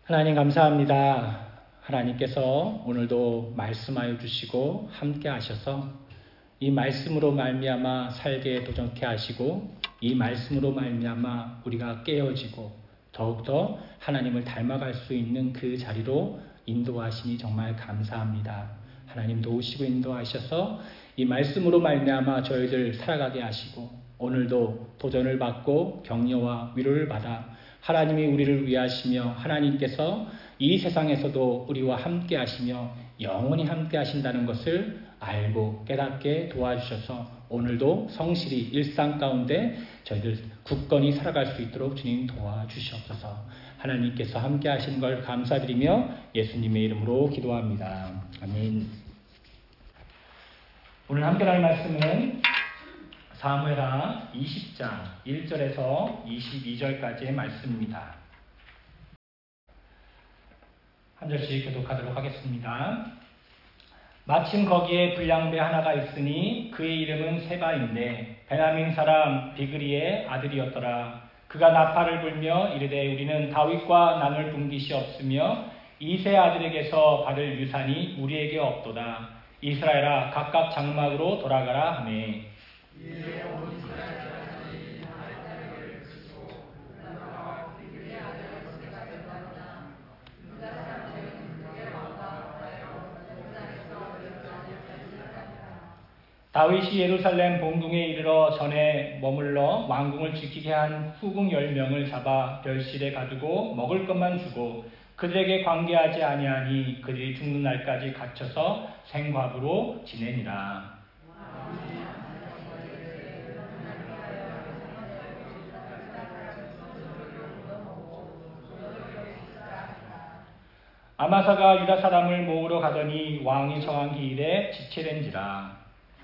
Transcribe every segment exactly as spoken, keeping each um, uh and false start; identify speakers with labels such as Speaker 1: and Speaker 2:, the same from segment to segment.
Speaker 1: 하나님 감사합니다. 하나님께서 오늘도 말씀하여 주시고 함께 하셔서 이 말씀으로 말미암아 살게 도전케 하시고 이 말씀으로 말미암아 우리가 깨어지고 더욱더 하나님을 닮아갈 수 있는 그 자리로 인도하시니 정말 감사합니다. 하나님 도우시고 인도하셔서 이 말씀으로 말미암아 저희들 살아가게 하시고 오늘도 도전을 받고 격려와 위로를 받아 하나님이 우리를 위하시며 하나님께서 이 세상에서도 우리와 함께 하시며 영원히 함께 하신다는 것을 알고 깨닫게 도와주셔서 오늘도 성실히 일상 가운데 저희들 굳건히 살아갈 수 있도록 주님 도와주시옵소서. 하나님께서 함께 하시는 걸 감사드리며 예수님의 이름으로 기도합니다. 아멘. 오늘 함께 할 말씀은 사무엘하 이십 장 일 절에서 이십이 절까지의 말씀입니다. 한 절씩 교독하도록 하겠습니다. 마침 거기에 불량배 하나가 있으니 그의 이름은 세바인데 베냐민 사람 비그리의 아들이었더라. 그가 나팔을 불며 이르되 우리는 다윗과 나눌 분깃이 없으며 이세 아들에게서 받을 유산이 우리에게 없도다. 이스라엘아 각각 장막으로 돌아가라 하매 다윗이 예루살렘 본궁에 이르러 전에 머물러 왕궁을 지키게 한 후궁 열 명을 잡아 별실에 가두고 먹을 것만 주고 그들에게 관계하지 아니하니 그들이 죽는 날까지 갇혀서 생과부로 지내니라. 아마사가 유다 사람을 모으러 가더니 왕이 정한 기일에 지체된지라.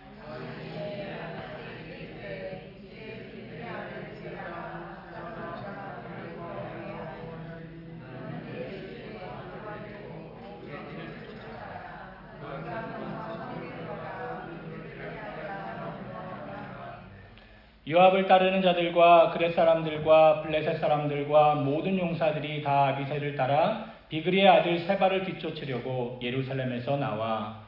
Speaker 1: 요압을 따르는 자들과 그렛 사람들과 블레셋 사람들과 모든 용사들이 다 아비새를 따라 비그리의 아들 세바를 뒤쫓으려고 예루살렘에서 나와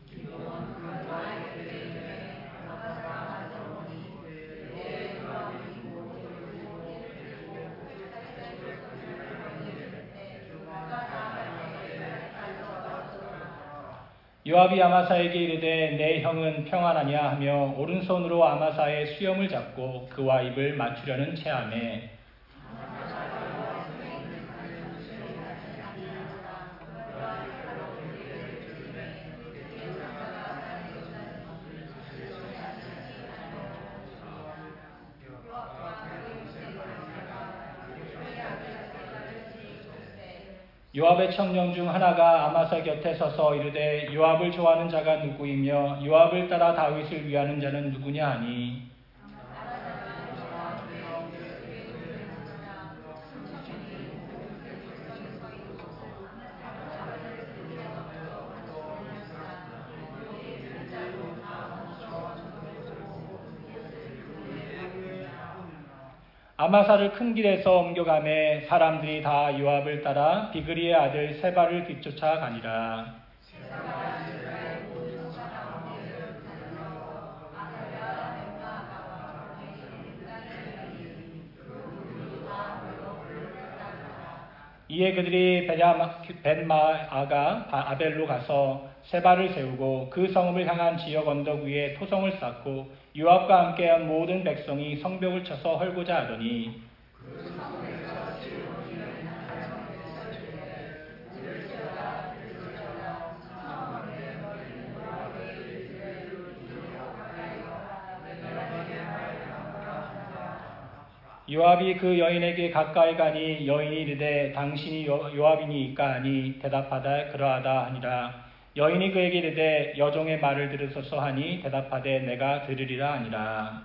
Speaker 1: 요압이 아마사에게 이르되 내 형은 평안하냐 하며 오른손으로 아마사의 수염을 잡고 그와 입을 맞추려는 체하매 요압의 청령 중 하나가 아마사 곁에 서서 이르되 요압을 좋아하는 자가 누구이며 요압을 따라 다윗을 위하는 자는 누구냐 하니 아마사를 큰 길에서 옮겨가매 사람들이 다 요압을 따라 비그리의 아들 세바를 뒤쫓아 가니라. 이에 그들이 벳마아가 아벨로 가서 세바를 세우고 그 성읍을 향한 지역 언덕 위에 토성을 쌓고 요압과 함께한 모든 백성이 성벽을 쳐서 헐고자 하더니 요압이 그 여인에게 가까이 가니 여인이 이르되 당신이 요압이니이까 하니 대답하되 그러하다 하니라. 여인이 그에게 이르되 여종의 말을 들으소서 하니 대답하되 내가 들으리라 하니라.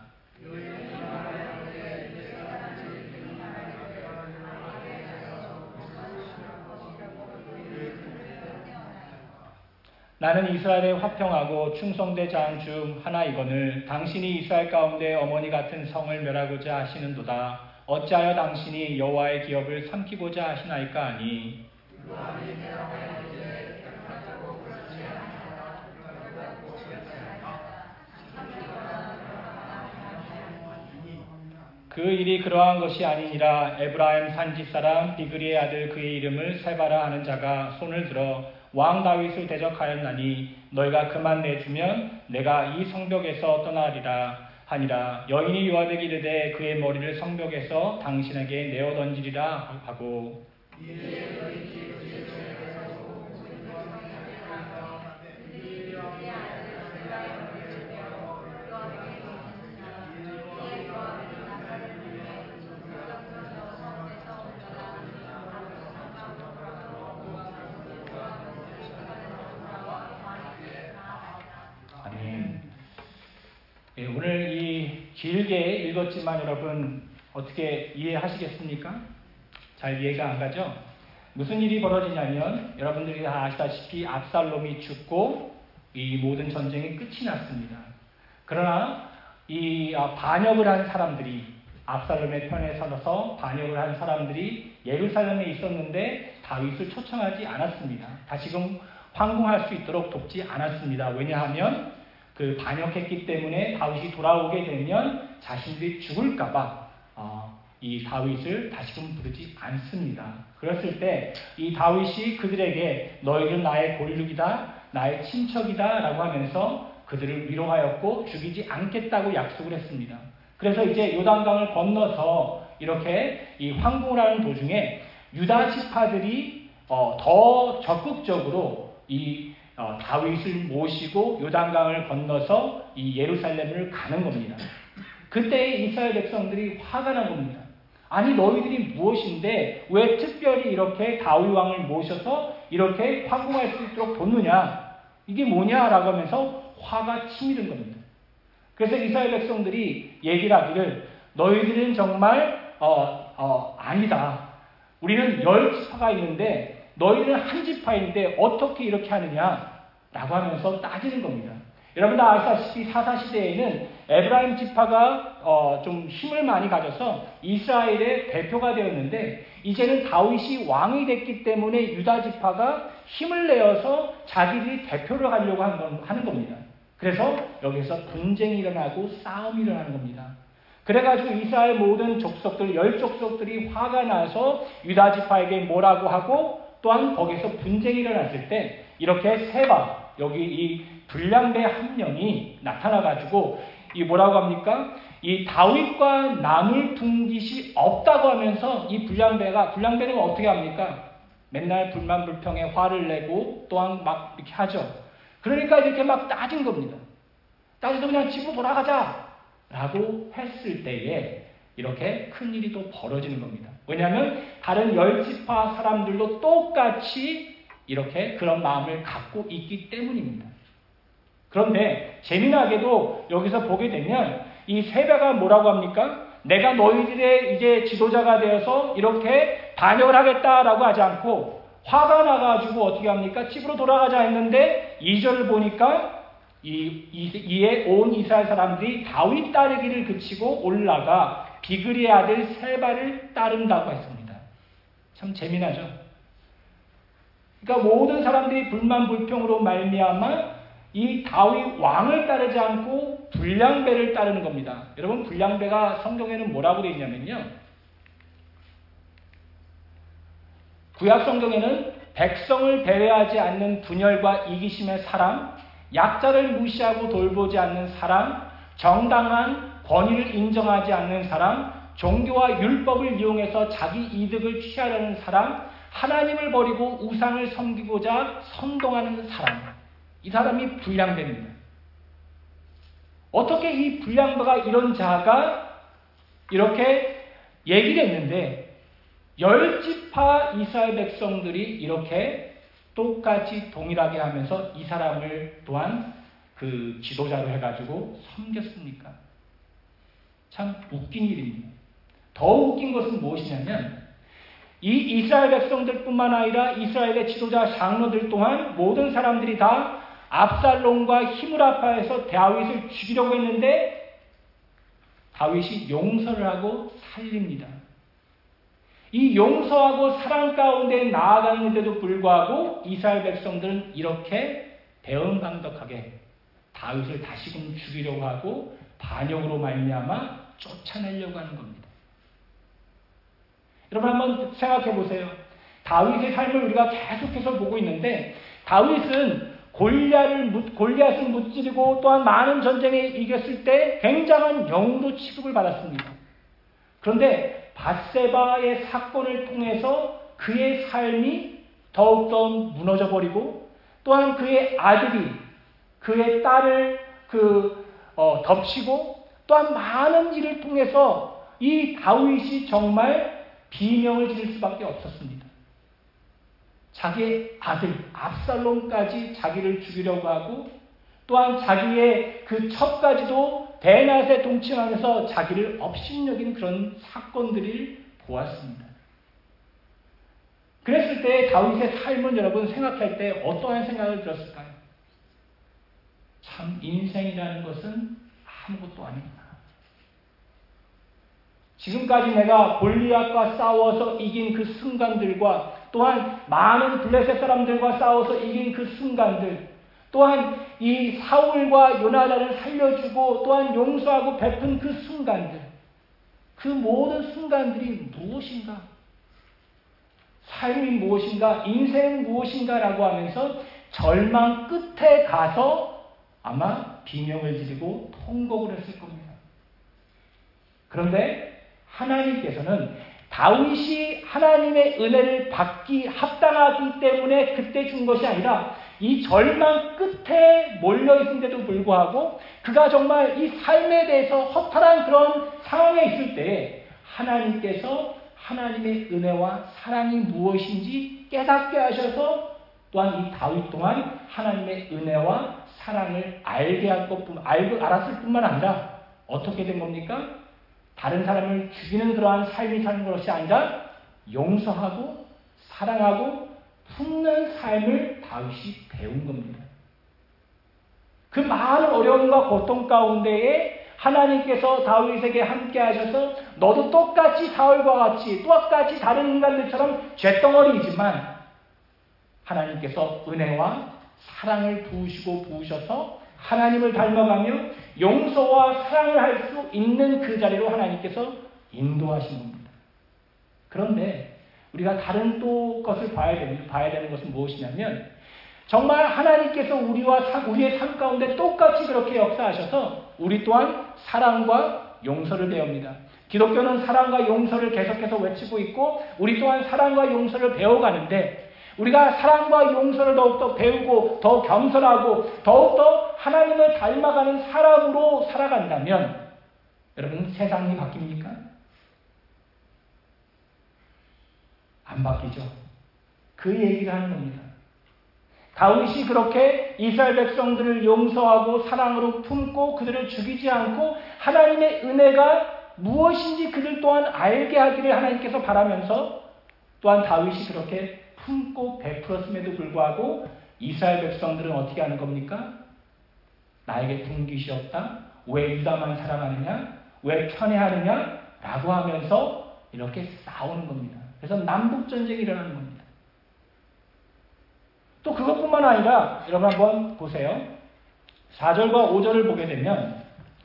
Speaker 1: 나는 이스라엘의 화평하고 충성된 장 중 하나이거늘 당신이 이스라엘 가운데 어머니 같은 성을 멸하고자 하시는도다. 어찌하여 당신이 여호와의 기업을 삼키고자 하시나이까 하니 그 일이 그러한 것이 아니니라. 에브라임 산지 사람 비그리의 아들 그의 이름을 세바라 하는 자가 손을 들어 왕 다윗을 대적하였나니 너희가 그만 내주면 내가 이 성벽에서 떠나리라 하니라. 여인이 요압에게 이르되 그의 머리를 성벽에서 당신에게 내어 던지리라 하고 예, 오늘 이 길게 읽었지만 여러분 어떻게 이해하시겠습니까? 잘 이해가 안 가죠? 무슨 일이 벌어지냐면 여러분들이 다 아시다시피 압살롬이 죽고 이 모든 전쟁이 끝이 났습니다. 그러나 이 반역을 한 사람들이 압살롬의 편에 서서 반역을 한 사람들이 예루살렘에 있었는데 다윗을 초청하지 않았습니다. 다시금 황궁할 수 있도록 돕지 않았습니다. 왜냐하면 그 반역했기 때문에 다윗이 돌아오게 되면 자신들이 죽을까봐 어, 이 다윗을 다시금 부르지 않습니다. 그랬을 때 이 다윗이 그들에게 너희는 나의 골육이다, 나의 친척이다 라고 하면서 그들을 위로하였고 죽이지 않겠다고 약속을 했습니다. 그래서 이제 요단강을 건너서 이렇게 이 황궁을 하는 도중에 유다 지파들이 어, 더 적극적으로 이 어, 다윗을 모시고 요단강을 건너서 이 예루살렘을 가는 겁니다. 그때 이스라엘 백성들이 화가 난 겁니다. 아니 너희들이 무엇인데 왜 특별히 이렇게 다윗 왕을 모셔서 이렇게 황궁할 수 있도록 돕느냐? 이게 뭐냐라고 하면서 화가 치밀은 겁니다. 그래서 이스라엘 백성들이 얘기를 하기를 너희들은 정말 어, 어, 아니다. 우리는 열 지파가 있는데 너희는 한 지파인데 어떻게 이렇게 하느냐? 라고 하면서 따지는 겁니다. 여러분 다 아시다시피 사사시대에는 에브라임 지파가 어, 좀 힘을 많이 가져서 이스라엘의 대표가 되었는데 이제는 다윗이 왕이 됐기 때문에 유다 지파가 힘을 내어서 자기들이 대표를 하려고 하는 겁니다. 그래서 여기서 분쟁이 일어나고 싸움이 일어나는 겁니다. 그래가지고 이스라엘 모든 족속들, 열 족속들이 화가 나서 유다 지파에게 뭐라고 하고 또한 거기서 분쟁이 일어났을 때 이렇게 세바, 여기 이 불량배 한 명이 나타나가지고 이 뭐라고 합니까? 이 다윗과 나눌 둥깃이 없다고 하면서 이 불량배가, 불량배는 어떻게 합니까? 맨날 불만불평에 화를 내고 또한 막 이렇게 하죠. 그러니까 이렇게 막 따진 겁니다. 따져서 그냥 집으로 돌아가자! 라고 했을 때에 이렇게 큰일이 또 벌어지는 겁니다. 왜냐하면 다른 열 지파 사람들도 똑같이 이렇게 그런 마음을 갖고 있기 때문입니다. 그런데 재미나게도 여기서 보게 되면 이 세바가 뭐라고 합니까? 내가 너희들의 이제 지도자가 되어서 이렇게 반역을 하겠다라고 하지 않고 화가 나가지고 어떻게 합니까? 집으로 돌아가자 했는데 이 절을 보니까 이, 이, 이에 온 이스라엘 사람들이 다윗 따르기를 그치고 올라가 비그리의 아들 세바를 따른다고 했습니다. 참 재미나죠? 그러니까 모든 사람들이 불만 불평으로 말미암아 이 다윗 왕을 따르지 않고 불량배를 따르는 겁니다. 여러분 불량배가 성경에는 뭐라고 되어 있냐면요. 구약 성경에는 백성을 배회하지 않는 분열과 이기심의 사람, 약자를 무시하고 돌보지 않는 사람, 정당한 권위를 인정하지 않는 사람, 종교와 율법을 이용해서 자기 이득을 취하려는 사람, 하나님을 버리고 우상을 섬기고자 선동하는 사람. 이 사람이 불량배입니다. 어떻게 이 불량배가 이런 자가 이렇게 얘기를 했는데 열 지파 이스라엘 백성들이 이렇게 똑같이 동일하게 하면서 이 사람을 또한 그 지도자로 해가지고 섬겼습니까? 참 웃긴 일입니다. 더 웃긴 것은 무엇이냐면 이 이스라엘 백성들뿐만 아니라 이스라엘의 지도자 장로들 또한 모든 사람들이 다 압살롬과 힘을 합하여서 다윗을 죽이려고 했는데 다윗이 용서를 하고 살립니다. 이 용서하고 사랑 가운데 나아갔는데도 불구하고 이스라엘 백성들은 이렇게 배은방덕하게 다윗을 다시금 죽이려고 하고 반역으로 말미암아 쫓아내려고 하는 겁니다. 여러분 한번 생각해 보세요. 다윗의 삶을 우리가 계속해서 보고 있는데 다윗은 골리앗을, 골리앗을 무찌르고 또한 많은 전쟁에 이겼을 때 굉장한 영웅으로 취급을 받았습니다. 그런데 밧세바의 사건을 통해서 그의 삶이 더욱더 무너져 버리고 또한 그의 아들이 그의 딸을 그 어, 덮치고 또한 많은 일을 통해서 이 다윗이 정말 비명을 지를 수밖에 없었습니다. 자기의 아들 압살롬까지 자기를 죽이려고 하고 또한 자기의 그 첩까지도 베낫에 동침하면서 자기를 업신여긴 그런 사건들을 보았습니다. 그랬을 때 다윗의 삶은 여러분 생각할 때 어떠한 생각을 들었을까요? 참 인생이라는 것은 아무것도 아니다. 지금까지 내가 골리앗과 싸워서 이긴 그 순간들과 또한 많은 블레셋 사람들과 싸워서 이긴 그 순간들 또한 이 사울과 요나단을 살려주고 또한 용서하고 베푼 그 순간들 그 모든 순간들이 무엇인가? 삶이 무엇인가? 인생은 무엇인가? 라고 하면서 절망 끝에 가서 아마 비명을 지르고 통곡을 했을 겁니다. 그런데 하나님께서는 다윗이 하나님의 은혜를 받기 합당하기 때문에 그때 준 것이 아니라 이 절망 끝에 몰려있는데도 불구하고 그가 정말 이 삶에 대해서 허탈한 그런 상황에 있을 때에 하나님께서 하나님의 은혜와 사랑이 무엇인지 깨닫게 하셔서 또한 이 다윗 또한 하나님의 은혜와 사랑을 알게 할 것뿐, 알고 알았을 뿐만 아니라 어떻게 된 겁니까? 다른 사람을 죽이는 그러한 삶이 사는 것이 아니라 용서하고 사랑하고 품는 삶을 다윗이 배운 겁니다. 그 많은 어려움과 고통 가운데에 하나님께서 다윗에게 함께 하셔서 너도 똑같이 사울과 같이 똑같이 다른 인간들처럼 쇳덩어리이지만 하나님께서 은혜와 사랑을 부으시고 부으셔서 하나님을 닮아가며 용서와 사랑을 할 수 있는 그 자리로 하나님께서 인도하신 겁니다. 그런데 우리가 다른 또 것을 봐야 되는, 봐야 되는 것은 무엇이냐면 정말 하나님께서 우리와 사, 우리의 삶 가운데 똑같이 그렇게 역사하셔서 우리 또한 사랑과 용서를 배웁니다. 기독교는 사랑과 용서를 계속해서 외치고 있고 우리 또한 사랑과 용서를 배워가는데 우리가 사랑과 용서를 더욱더 배우고 더 겸손하고 더욱더 하나님을 닮아가는 사람으로 살아간다면 여러분 세상이 바뀝니까? 안 바뀌죠. 그 얘기를 하는 겁니다. 다윗이 그렇게 이스라엘 백성들을 용서하고 사랑으로 품고 그들을 죽이지 않고 하나님의 은혜가 무엇인지 그들 또한 알게 하기를 하나님께서 바라면서 또한 다윗이 그렇게 품고 베풀었음에도 불구하고 이스라엘 백성들은 어떻게 하는 겁니까? 나에게 분깃이 없다? 왜 유다만 사랑하느냐? 왜 편애하느냐? 라고 하면서 이렇게 싸우는 겁니다. 그래서 남북전쟁이 일어나는 겁니다. 또 그것뿐만 아니라 여러분 한번 보세요. 사 절과 오 절을 보게 되면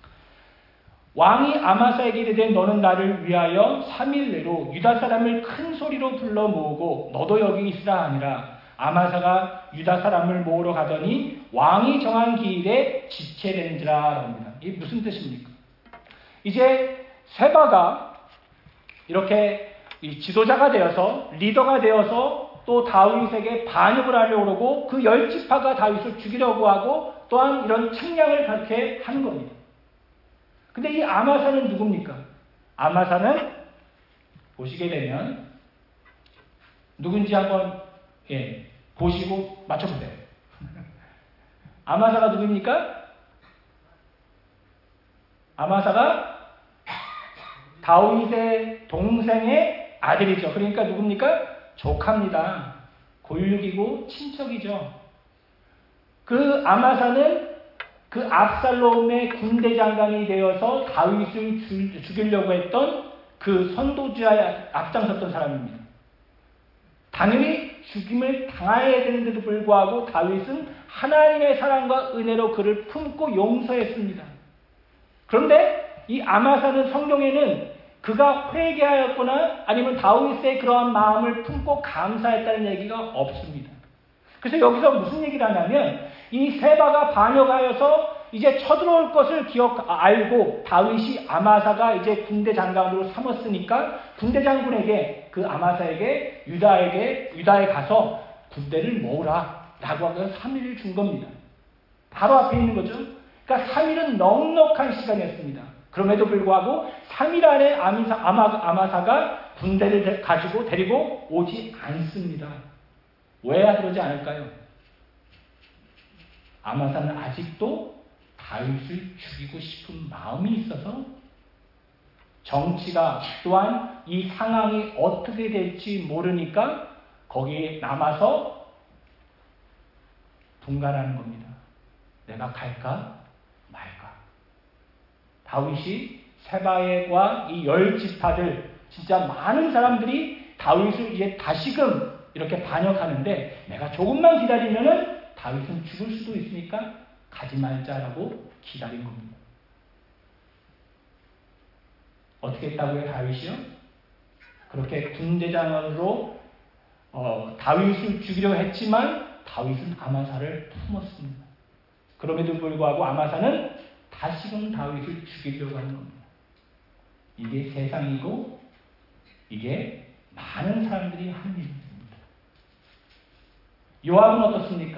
Speaker 1: 왕이 아마사에게 이르되 너는 나를 위하여 삼 일 내로 유다 사람을 큰 소리로 불러 모으고 너도 여기 있으라 하니라. 아마사가 유다 사람을 모으러 가더니 왕이 정한 기일에 지체된지라 합니다. 이게 무슨 뜻입니까? 이제 세바가 이렇게 지도자가 되어서 리더가 되어서 또 다윗에게 반역을 하려고 그러고 그 열 지파가 다윗을 죽이려고 하고 또한 이런 책략을 그렇게 하는 겁니다. 근데 이 아마사는 누굽니까? 아마사는 보시게 되면 누군지 한번 예, 보시고 맞춰보세요. 아마사가 누굽니까? 아마사가 다윗의 동생의 아들이죠. 그러니까 누굽니까? 조카입니다. 골육이고 친척이죠. 그 아마사는 그 압살롬의 군대 장관이 되어서 다윗을 죽이려고 했던 그 선도주자에 앞장섰던 사람입니다. 당연히 죽임을 당해야 되는데도 불구하고 다윗은 하나님의 사랑과 은혜로 그를 품고 용서했습니다. 그런데 이 아마사는 성경에는 그가 회개하였거나 아니면 다윗의 그러한 마음을 품고 감사했다는 얘기가 없습니다. 그래서 여기서 무슨 얘기를 하냐면 이 세바가 반역하여서 이제 쳐들어올 것을 기억 알고 다윗이 아마사가 이제 군대 장관으로 삼았으니까 군대 장군에게 그 아마사에게 유다에게 유다에 가서 군대를 모으라라고 하면서 삼 일을 준 겁니다. 바로 앞에 있는 거죠. 그러니까 삼 일은 넉넉한 시간이었습니다. 그럼에도 불구하고 삼 일 안에 아미사, 아마, 아마사가 군대를 가지고 데리고 오지 않습니다. 왜 그러지 않을까요? 아마사는 아직도 다윗을 죽이고 싶은 마음이 있어서 정치가 또한 이 상황이 어떻게 될지 모르니까 거기에 남아서 분간하는 겁니다. 내가 갈까 말까. 다윗이 세바와 이 열 지파들 진짜 많은 사람들이 다윗을 이제 다시금 이렇게 반역하는데 내가 조금만 기다리면은 다윗은 죽을 수도 있으니까 가지 말자라고 기다린 겁니다. 어떻게 했다고요, 다윗이요? 그렇게 군대장으로 어, 다윗을 죽이려고 했지만 다윗은 아마사를 품었습니다. 그럼에도 불구하고 아마사는 다시금 다윗을 죽이려고 하는 겁니다. 이게 세상이고 이게 많은 사람들이 하는 일입니다. 요압은 어떻습니까?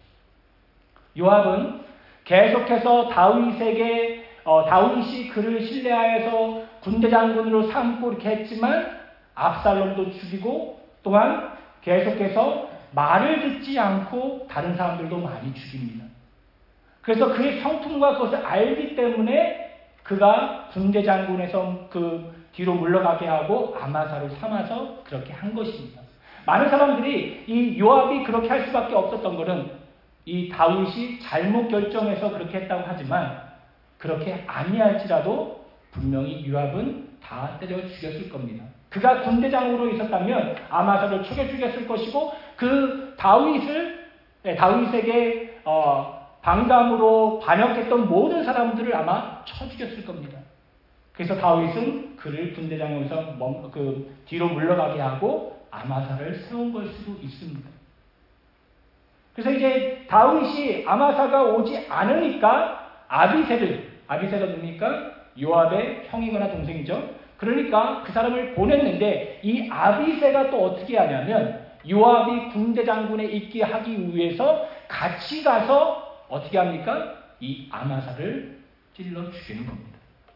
Speaker 1: 요압은 계속해서 다윗에게 어, 다윗이 그를 신뢰하여서 군대 장군으로 삼고 이렇게 했지만 압살롬도 죽이고 또한 계속해서 말을 듣지 않고 다른 사람들도 많이 죽입니다. 그래서 그의 성품과 그것을 알기 때문에 그가 군대 장군에서 그 뒤로 물러가게 하고 아마사를 삼아서 그렇게 한 것입니다. 많은 사람들이 이 요압이 그렇게 할 수밖에 없었던 것은 이 다윗이 잘못 결정해서 그렇게 했다고 하지만 그렇게 아니할지라도 분명히 요압은 다 때려 죽였을 겁니다. 그가 군대장으로 있었다면 아마사를 죽여 죽였을 것이고 그 다윗을 다윗에게 어, 방감으로 반역했던 모든 사람들을 아마 쳐 죽였을 겁니다. 그래서 다윗은 그를 군대장으로서 멈, 그 뒤로 물러가게 하고 아마사를 세운 걸 수도 있습니다. 그래서 이제 다윗이 아마사가 오지 않으니까 아비새를, 아비새가 누굽니까? 요압의 형이거나 동생이죠. 그러니까 그 사람을 보냈는데 이 아비새가 또 어떻게 하냐면 요압이 군대 장군에 있게 하기 위해서 같이 가서 어떻게 합니까? 이 아마사를 찔러 죽이는 겁니다.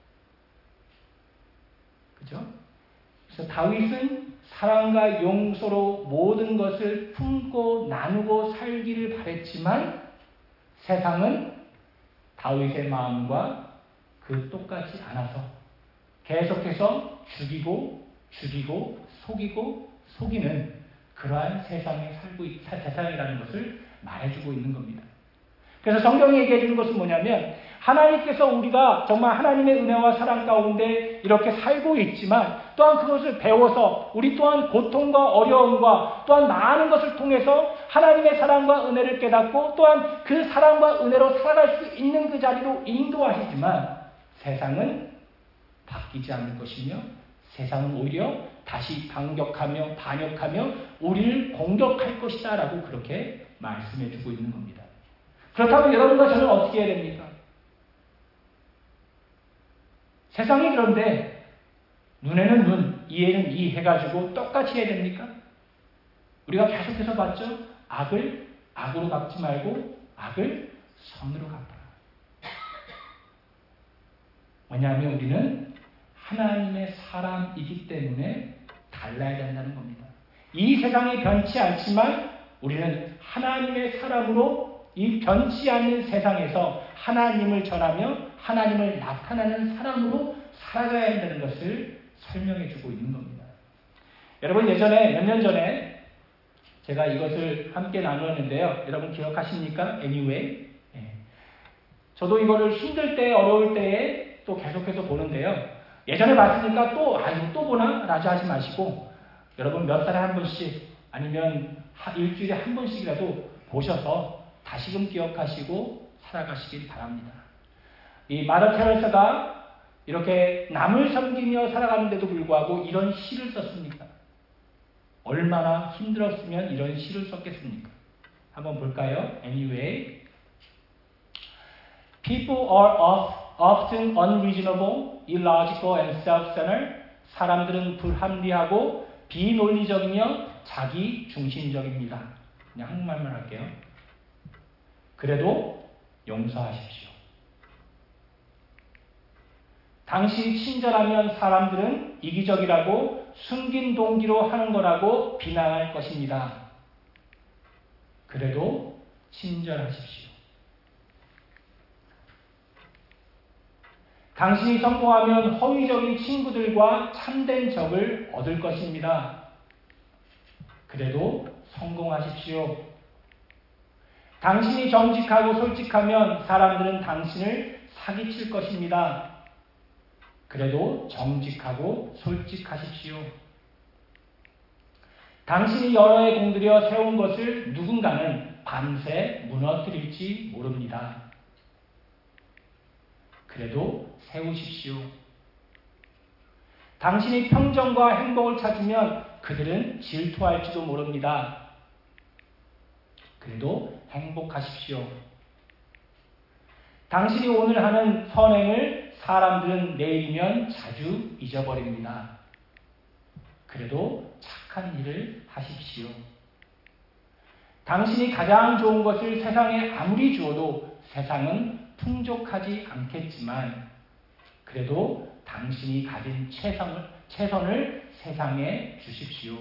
Speaker 1: 그죠? 그래서 다윗은 사랑과 용서로 모든 것을 품고 나누고 살기를 바랬지만 세상은 다윗의 마음과 그 똑같지 않아서 계속해서 죽이고 죽이고 속이고 속이는 그러한 세상에 살고 있, 세상이라는 것을 말해주고 있는 겁니다. 그래서 성경이 얘기해 주는 것은 뭐냐면 하나님께서 우리가 정말 하나님의 은혜와 사랑 가운데 이렇게 살고 있지만 또한 그것을 배워서 우리 또한 고통과 어려움과 또한 많은 것을 통해서 하나님의 사랑과 은혜를 깨닫고 또한 그 사랑과 은혜로 살아갈 수 있는 그 자리로 인도하시지만 세상은 바뀌지 않을 것이며 세상은 오히려 다시 반격하며 반역하며 우리를 공격할 것이다 라고 그렇게 말씀해 주고 있는 겁니다. 그렇다면 여러분과 저는 어떻게 해야 됩니까? 세상이 그런데 눈에는 눈, 이에는 이 해가지고 똑같이 해야 됩니까? 우리가 계속해서 봤죠? 악을 악으로 갚지 말고 악을 선으로 갚아라. 왜냐하면 우리는 하나님의 사람이기 때문에 달라야 된다는 겁니다. 이 세상이 변치 않지만 우리는 하나님의 사람으로 이 변치 않는 세상에서 하나님을 전하며 하나님을 나타내는 사람으로 살아가야 한다는 것을 설명해 주고 있는 겁니다. 여러분 예전에 몇 년 전에 제가 이것을 함께 나누었는데요. 여러분 기억하십니까? Anyway. 예. 저도 이거를 힘들 때 어려울 때에 또 계속해서 보는데요. 예전에 봤으니까 또, 아이고, 또 보나? 라고 하지 마시고, 여러분 몇 달에 한 번씩, 아니면 일주일에 한 번씩이라도 보셔서 다시금 기억하시고 살아가시길 바랍니다. 이 마더 테레사가 이렇게 남을 섬기며 살아가는데도 불구하고 이런 시를 썼습니까? 얼마나 힘들었으면 이런 시를 썼겠습니까? 한번 볼까요? Anyway, people are often unreasonable, illogical, and self-centered. 사람들은 불합리하고 비논리적이며 자기 중심적입니다. 그냥 한국말만 할게요. 그래도 용서하십시오. 당신이 친절하면 사람들은 이기적이라고 숨긴 동기로 하는 거라고 비난할 것입니다. 그래도 친절하십시오. 당신이 성공하면 허위적인 친구들과 참된 적을 얻을 것입니다. 그래도 성공하십시오. 당신이 정직하고 솔직하면 사람들은 당신을 사기칠 것입니다. 그래도 정직하고 솔직하십시오. 당신이 여러 해 공들여 세운 것을 누군가는 밤새 무너뜨릴지 모릅니다. 그래도 세우십시오. 당신이 평정과 행복을 찾으면 그들은 질투할지도 모릅니다. 그래도 행복하십시오. 당신이 오늘 하는 선행을 사람들은 내일이면 자주 잊어버립니다. 그래도 착한 일을 하십시오. 당신이 가장 좋은 것을 세상에 아무리 주어도 세상은 풍족하지 않겠지만 그래도 당신이 가진 최선을, 최선을 세상에 주십시오.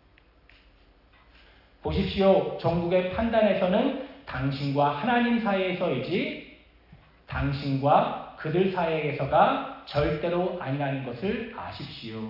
Speaker 1: 보십시오. 종국의 판단에서는 당신과 하나님 사이에서이지 당신과 그들 사이에서가 절대로 아니라는 것을 아십시오.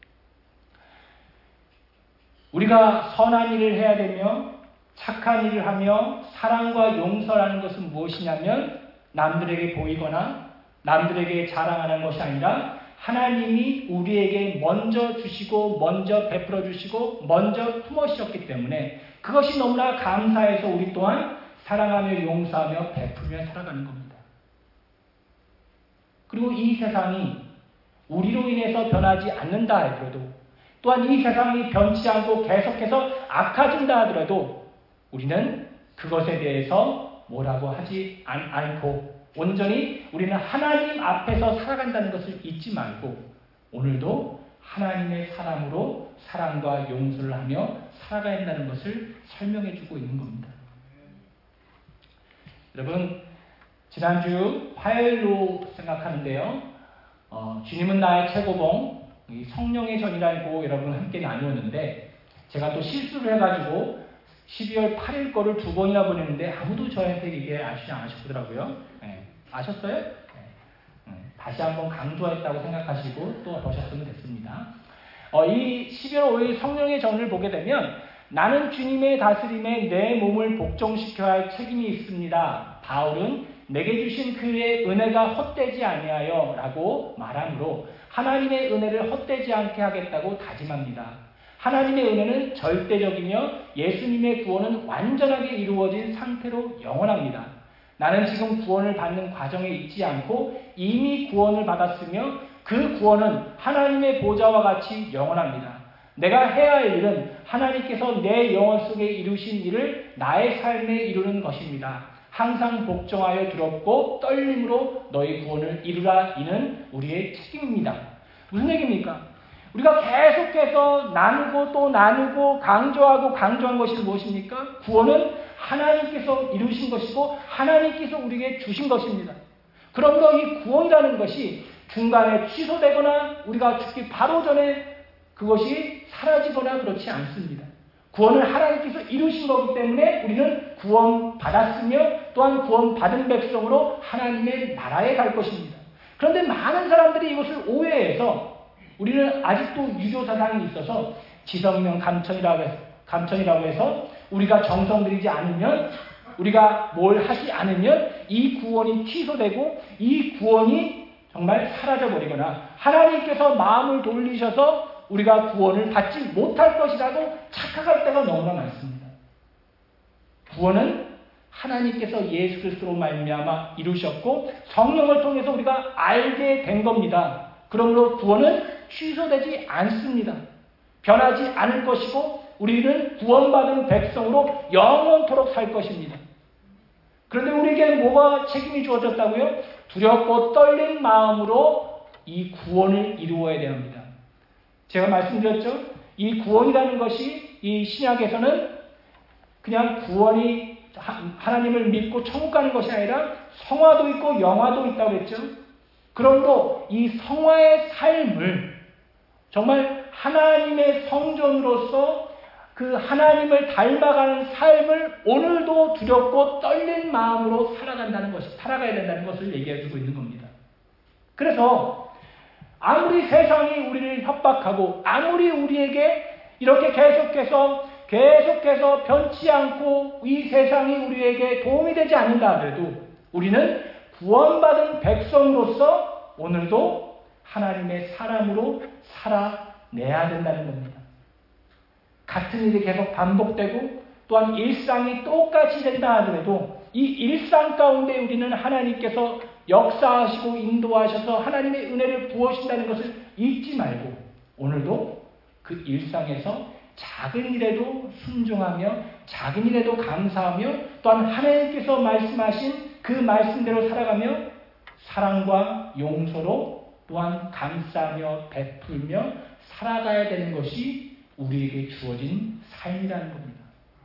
Speaker 1: 우리가 선한 일을 해야 되며 착한 일을 하며 사랑과 용서라는 것은 무엇이냐면 남들에게 보이거나 남들에게 자랑하는 것이 아니라 하나님이 우리에게 먼저 주시고 먼저 베풀어 주시고 먼저 품어주셨기 때문에 그것이 너무나 감사해서 우리 또한 사랑하며 용서하며 베풀며 살아가는 겁니다. 그리고 이 세상이 우리로 인해서 변하지 않는다 하더라도 또한 이 세상이 변치 않고 계속해서 악화진다 하더라도 우리는 그것에 대해서 뭐라고 하지 않고 온전히 우리는 하나님 앞에서 살아간다는 것을 잊지 말고 오늘도 하나님의 사람으로 사랑과 용서를 하며 살아가야 한다는 것을 설명해 주고 있는 겁니다. 여러분 지난주 화요일로 생각하는데요. 어, 주님은 나의 최고봉 성령의 전이라고 여러분 함께 나누었는데 제가 또 실수를 해가지고 십이월 팔일 거를 두 번이나 보냈는데 아무도 저한테 이게 아시지 않으셨더라고요. 네. 아셨어요? 네. 네. 다시 한번 강조했다고 생각하시고 또 보셨으면 됐습니다. 어, 이 십이월 오일 성령의 전을 보게 되면 나는 주님의 다스림에 내 몸을 복종시켜야 할 책임이 있습니다. 바울은 내게 주신 그의 은혜가 헛되지 아니하여 라고 말하므로 하나님의 은혜를 헛되지 않게 하겠다고 다짐합니다. 하나님의 은혜는 절대적이며 예수님의 구원은 완전하게 이루어진 상태로 영원합니다. 나는 지금 구원을 받는 과정에 있지 않고 이미 구원을 받았으며 그 구원은 하나님의 보좌와 같이 영원합니다. 내가 해야 할 일은 하나님께서 내 영혼 속에 이루신 일을 나의 삶에 이루는 것입니다. 항상 복종하여 두렵고 떨림으로 너희 구원을 이루라. 이는 우리의 책임입니다. 무슨 얘기입니까? 우리가 계속해서 나누고 또 나누고 강조하고 강조한 것이 무엇입니까? 구원은 하나님께서 이루신 것이고 하나님께서 우리에게 주신 것입니다. 그러므로 이 구원이라는 것이 중간에 취소되거나 우리가 죽기 바로 전에 그것이 사라지거나 그렇지 않습니다. 구원을 하나님께서 이루신 거기 때문에 우리는 구원 받았으며 또한 구원 받은 백성으로 하나님의 나라에 갈 것입니다. 그런데 많은 사람들이 이것을 오해해서 우리는 아직도 유교 사상이 있어서 지성명 감천이라고 해서, 감천이라고 해서 우리가 정성 들이지 않으면 우리가 뭘 하지 않으면 이 구원이 취소되고 이 구원이 정말 사라져버리거나 하나님께서 마음을 돌리셔서 우리가 구원을 받지 못할 것이라고 착각할 때가 너무나 많습니다. 구원은 하나님께서 예수 그리스도로 말미암아 이루셨고 성령을 통해서 우리가 알게 된 겁니다. 그러므로 구원은 취소되지 않습니다. 변하지 않을 것이고 우리는 구원받은 백성으로 영원토록 살 것입니다. 그런데 우리에게 뭐가 책임이 주어졌다고요? 두렵고 떨린 마음으로 이 구원을 이루어야 됩니다. 제가 말씀드렸죠? 이 구원이라는 것이 이 신약에서는 그냥 구원이 하나님을 믿고 천국 가는 것이 아니라 성화도 있고 영화도 있다고 했죠. 그러므로 이 성화의 삶을 정말 하나님의 성전으로서 그 하나님을 닮아가는 삶을 오늘도 두렵고 떨린 마음으로 살아간다는 것이, 살아가야 된다는 것을 얘기해주고 있는 겁니다. 그래서 아무리 세상이 우리를 협박하고 아무리 우리에게 이렇게 계속해서 계속해서 변치 않고 이 세상이 우리에게 도움이 되지 않는다 하더라도 우리는 구원받은 백성으로서 오늘도 하나님의 사람으로 살아내야 된다는 겁니다. 같은 일이 계속 반복되고 또한 일상이 똑같이 된다 하더라도 이 일상 가운데 우리는 하나님께서 역사하시고 인도하셔서 하나님의 은혜를 부어주신다는 것을 잊지 말고 오늘도 그 일상에서 작은 일에도 순종하며 작은 일에도 감사하며 또한 하나님께서 말씀하신 그 말씀대로 살아가며 사랑과 용서로 또한 감싸며 베풀며 살아가야 되는 것이 우리에게 주어진 삶이라는 겁니다.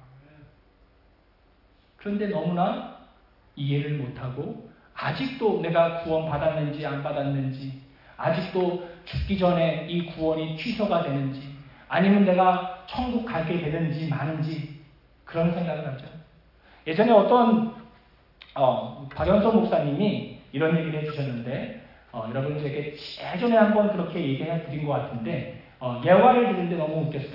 Speaker 1: 그런데 너무나 이해를 못하고 아직도 내가 구원 받았는지 안 받았는지 아직도 죽기 전에 이 구원이 취소가 되는지 아니면 내가 천국 가게 되는지 마는지 그런 생각을 하죠. 예전에 어떤 어, 박연서 목사님이 이런 얘기를 해주셨는데 어, 여러분들에게 예전에 한번 그렇게 얘기해 드린 것 같은데 어, 예화를 드리는데 너무 웃겼어요.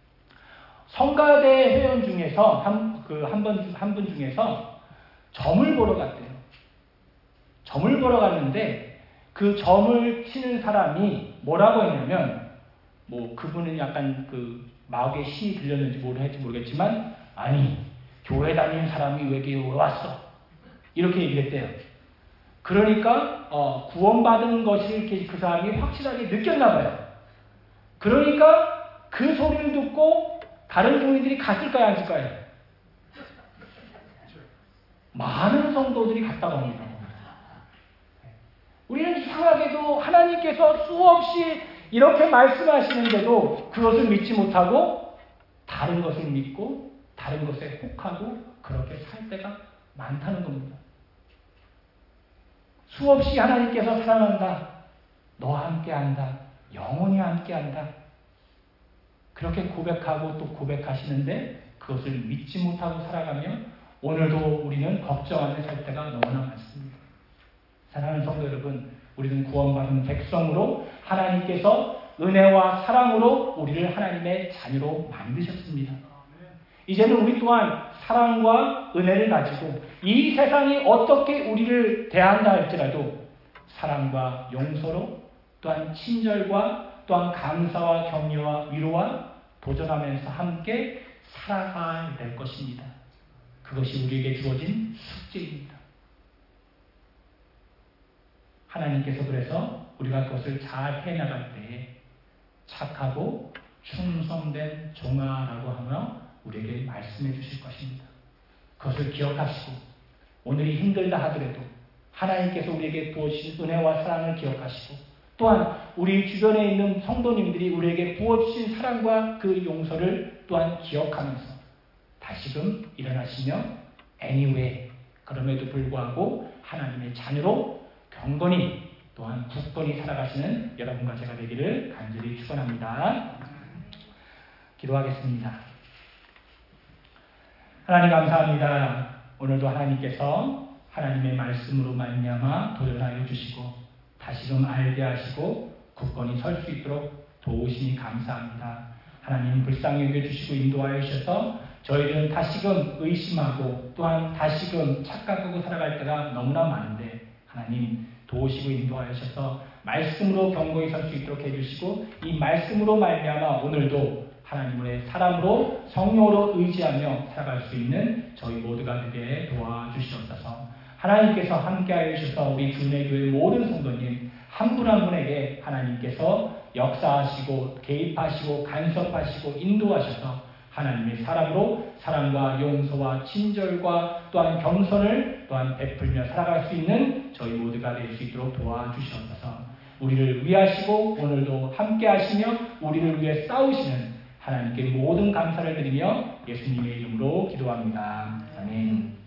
Speaker 1: 성가대 회원 중에서 한, 그 한 분, 한 분 중에서 점을 보러 갔대요. 점을 보러 갔는데 그 점을 치는 사람이 뭐라고 했냐면 뭐 그분은 약간 그 마귀의 신이 들렸는지 모르겠지 모르겠지만 아니 교회 다니는 사람이 왜 여기 왔어? 이렇게 얘기를 했대요. 그러니까 어, 구원받은 것을 그 사람이 확실하게 느꼈나 봐요. 그러니까 그 소리를 듣고 다른 교인들이 갔을까요? 안 갔을까요? 많은 성도들이 갔다고 합니다. 우리는 이상하게도 하나님께서 수없이 이렇게 말씀하시는데도 그것을 믿지 못하고 다른 것을 믿고 다른 것에 혹하고 그렇게 살 때가 많다는 겁니다. 수없이 하나님께서 사랑한다. 너와 함께한다. 영원히 함께한다. 그렇게 고백하고 또 고백하시는데 그것을 믿지 못하고 살아가며 오늘도 우리는 걱정하며 살 때가 너무나 많습니다. 사랑하는 성도 여러분, 우리는 구원받은 백성으로 하나님께서 은혜와 사랑으로 우리를 하나님의 자녀로 만드셨습니다. 이제는 우리 또한 사랑과 은혜를 가지고 이 세상이 어떻게 우리를 대한다 할지라도 사랑과 용서로 또한 친절과 또한 감사와 격려와 위로와 도전하면서 함께 살아가야 될 것입니다. 그것이 우리에게 주어진 숙제입니다. 하나님께서 그래서 우리가 그것을 잘 해나갈 때에 착하고 충성된 종아라고 하며 우리에게 말씀해 주실 것입니다. 그것을 기억하시고 오늘이 힘들다 하더라도 하나님께서 우리에게 부어주신 은혜와 사랑을 기억하시고 또한 우리 주변에 있는 성도님들이 우리에게 부어주신 사랑과 그 용서를 또한 기억하면서 다시금 일어나시며 anyway 그럼에도 불구하고 하나님의 자녀로 경건히 또한 굳건히 살아가시는 여러분과 제가 되기를 간절히 축원합니다. 기도하겠습니다. 하나님 감사합니다. 오늘도 하나님께서 하나님의 말씀으로 말미암아 도전하여 주시고 다시금 알게 하시고 굳건히 설 수 있도록 도우시니 감사합니다. 하나님 불쌍히 여겨주시고 인도하여 주셔서 저희들은 다시금 의심하고 또한 다시금 착각하고 살아갈 때가 너무나 많은데 하나님 도우시고 인도하여 주셔서 말씀으로 경고히 설 수 있도록 해주시고 이 말씀으로 말미암아 오늘도 하나님의 사랑으로 성령으로 의지하며 살아갈 수 있는 저희 모두가 되게 도와주시옵소서. 하나님께서 함께하여 주셔서 우리 주내교회 모든 성도님 한 분 한 분에게 하나님께서 역사하시고 개입하시고 간섭하시고 인도하셔서 하나님의 사랑으로 사랑과 용서와 친절과 또한 겸손을 또한 베풀며 살아갈 수 있는 저희 모두가 될 수 있도록 도와주시옵소서. 우리를 위하시고 오늘도 함께 하시며 우리를 위해 싸우시는 하나님께 모든 감사를 드리며 예수님의 이름으로 기도합니다. 아멘.